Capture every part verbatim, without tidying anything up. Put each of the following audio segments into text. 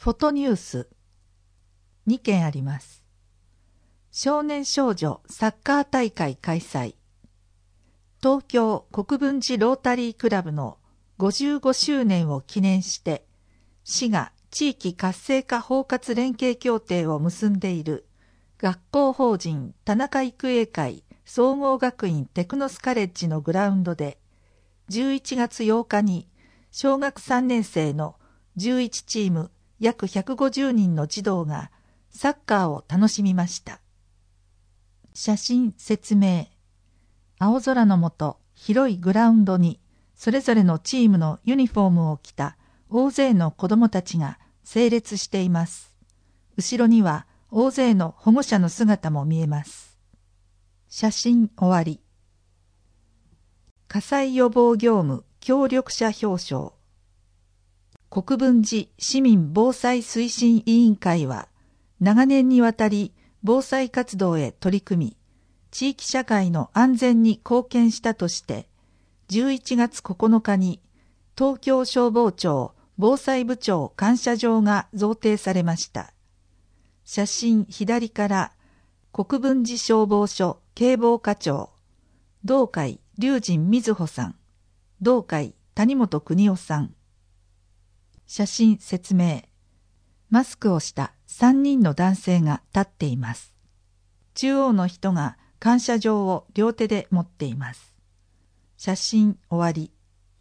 フォトニュースにけんあります。少年少女サッカー大会開催。東京国分寺ロータリークラブのごじゅうごしゅうねんを記念して、市が地域活性化包括連携協定を結んでいる学校法人田中育英会総合学院テクノスカレッジのグラウンドで、じゅういちがつようかに小学さんねんせいのじゅういちチーム約ひゃくごじゅうにんの児童がサッカーを楽しみました。写真説明。青空の下、広いグラウンドにそれぞれのチームのユニフォームを着た大勢の子どもたちが整列しています。後ろには大勢の保護者の姿も見えます。写真終わり。火災予防業務協力者表彰。国分寺市民防災推進委員会は、長年にわたり防災活動へ取り組み、地域社会の安全に貢献したとして、じゅういちがつここのかに東京消防庁防災部長感謝状が贈呈されました。写真左から国分寺消防署警防課長、同会龍神瑞穂さん、同会谷本邦夫さん。写真説明。マスクをしたさんにんの男性が立っています。中央の人が感謝状を両手で持っています。写真終わり。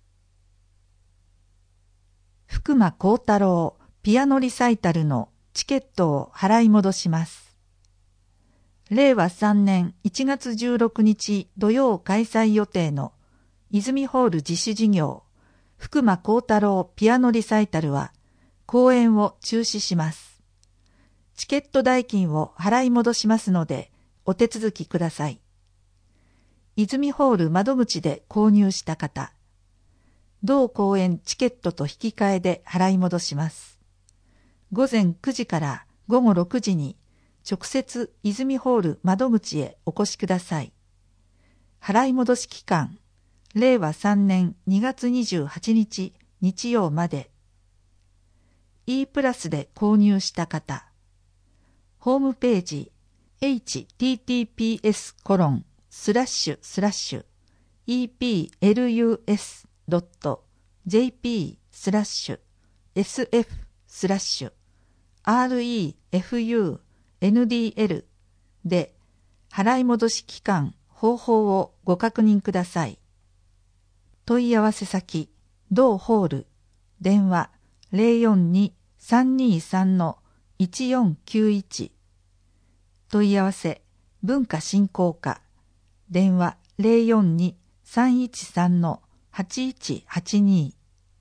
福間幸太郎ピアノリサイタルのチケットを払い戻します。れいわさんねんいちがつじゅうろくにち土曜開催予定の泉ホール自主事業福間幸太郎ピアノリサイタルは公演を中止します。チケット代金を払い戻しますのでお手続きください。泉ホール窓口で購入した方、同公演チケットと引き換えで払い戻します。ごぜんくじからごごろくじに直接泉ホール窓口へお越しください。払い戻し期間、れいわさんねんにがつにじゅうはちにち日曜まで。E プラスで購入した方、ホームページ エイチティーティーピーエスコロンスラッシュスラッシュ イーピーエルユーエスドットジェーピー スラッシュ エスエフ スラッシュ アールイーエフユーエヌディーエル で払い戻し期間方法をご確認ください。問い合わせ先、同ホール、電話 ゼロよんに さんにさん いちよんきゅういち。問い合わせ、文化振興課、電話 ゼロよんに さんいちさん はちいちはちに。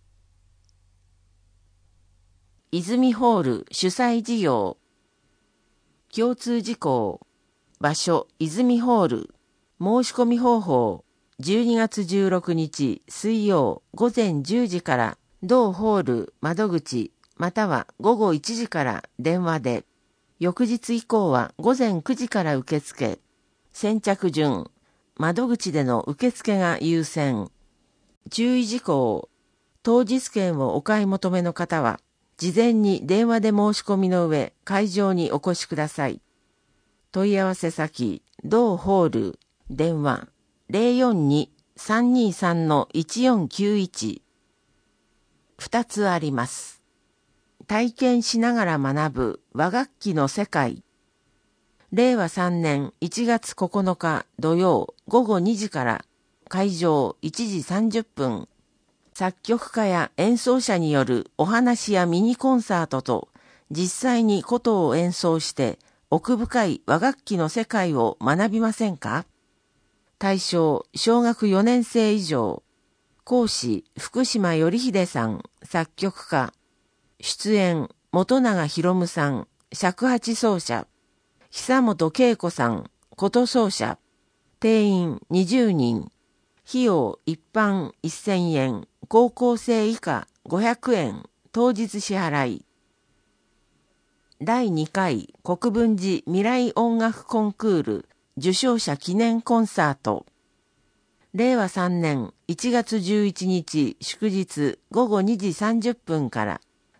泉ホール主催事業。共通事項。場所、泉ホール。申し込み方法。じゅうにがつじゅうろくにち水曜ごぜんじゅうじから同ホール窓口またはごごいちじから電話で、翌日以降はごぜんくじから受付。先着順、窓口での受付が優先。注意事項。当日券をお買い求めの方は、事前に電話で申し込みの上、会場にお越しください。問い合わせ先、同ホール、電話、ゼロよんに さんにさん いちよんきゅういち。二つあります。体験しながら学ぶ和楽器の世界。れいわさんねんいちがつここのか土曜ごごにじから会場いちじさんじゅっぷん。作曲家や演奏者によるお話やミニコンサートと実際に琴を演奏して奥深い和楽器の世界を学びませんか？対象小学よねんせい以上。講師福島頼秀さん作曲家。出演本永博さん尺八奏者。久本恵子さん琴奏者。定員にじゅうにん。費用一般せんえん、高校生以下ごひゃくえん、当日支払い。だいにかい国分寺未来音楽コンクール受賞者記念コンサート。れいわさんねんいちがつじゅういちにち祝日ごごにじさんじゅっぷんから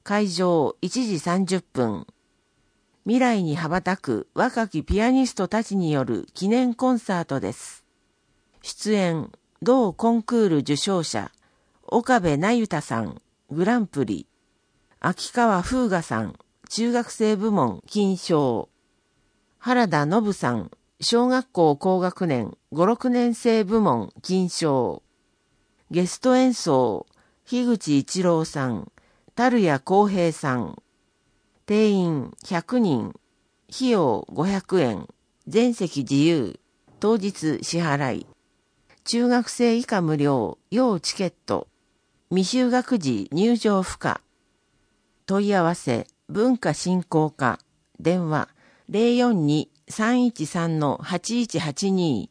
会場いちじさんじゅっぷん。未来に羽ばたく若きピアニストたちによる記念コンサートです。出演、同コンクール受賞者、岡部那由他さん、グランプリ。秋川風雅さん、中学生部門金賞。原田信さん、小学校高学年ご、ろくねん生部門金賞。ゲスト演奏、樋口一郎さん、樽谷康平さん。定員ひゃくにん。費用ごひゃくえん。全席自由。当日支払い。中学生以下無料、要チケット。未就学時入場不可。問い合わせ、文化振興課。電話、ゼロよんに さんいちさん はちいちはちに。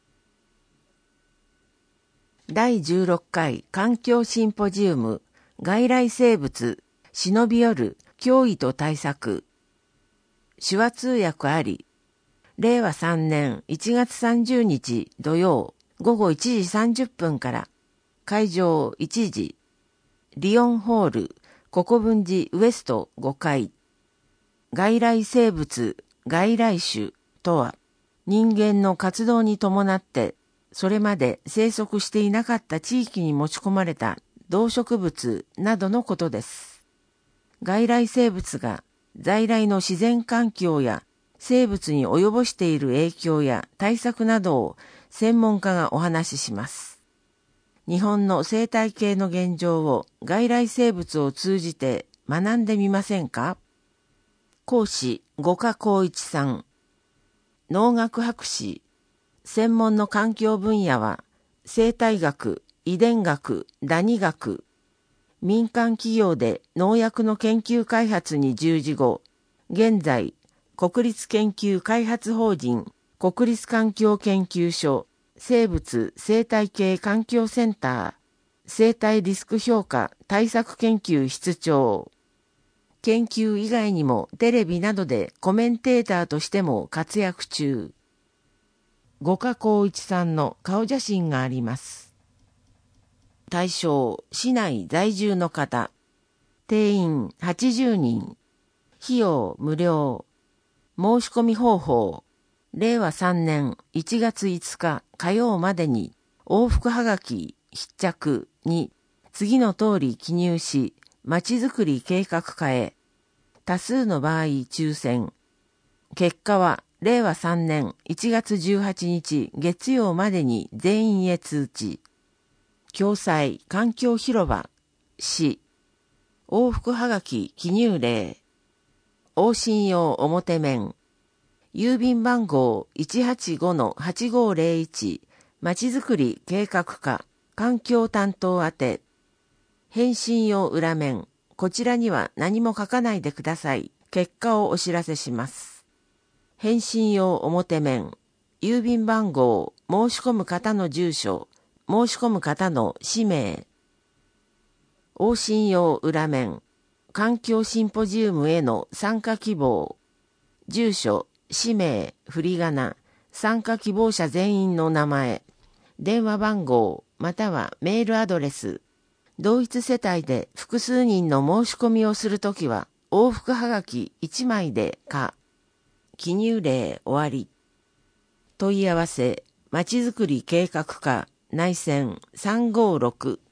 だいじゅうろっかい環境シンポジウム、外来生物、忍び寄る脅威と対策。手話通訳あり。れいわさんねんいちがつさんじゅうにち土曜ごごいちじさんじゅっぷんから。会場いちじ。リオンホール、国分寺ウエストごかい。外来生物、外来種とは、人間の活動に伴って、それまで生息していなかった地域に持ち込まれた動植物などのことです。外来生物が在来の自然環境や生物に及ぼしている影響や対策などを専門家がお話しします。日本の生態系の現状を外来生物を通じて学んでみませんか？講師、五箇光一さん。農学博士。専門の環境分野は生態学、遺伝学、ダニ学。民間企業で農薬の研究開発に従事後、現在、国立研究開発法人、国立環境研究所、生物生態系環境センター、生態リスク評価対策研究室長。研究以外にもテレビなどでコメンテーターとしても活躍中。五箇光一さんの顔写真があります。対象、市内在住の方。定員はちじゅうにん。費用無料。申し込み方法。れいわさんねんいちがついつか火曜までに往復はがき必着に次の通り記入し、まちづくり計画課へ。多数の場合抽選。結果はれいわさんねんいちがつじゅうはちにち月曜までに全員へ通知。共催環境広場、市。往復はがき記入例。往診用表面。郵便番号 いちはちごのはちごぜろいち、まちづくり計画課、環境担当宛て。返信用裏面。こちらには何も書かないでください。結果をお知らせします。返信用表面。郵便番号、申し込む方の住所、申し込む方の氏名。往診用裏面。環境シンポジウムへの参加希望。住所、氏名、振り仮名、参加希望者全員の名前。電話番号、またはメールアドレス。同一世帯で複数人の申し込みをするときは、往復はがきいちまいで可。記入例終わり。問い合わせ、まちづくり計画課、内線さんごろく。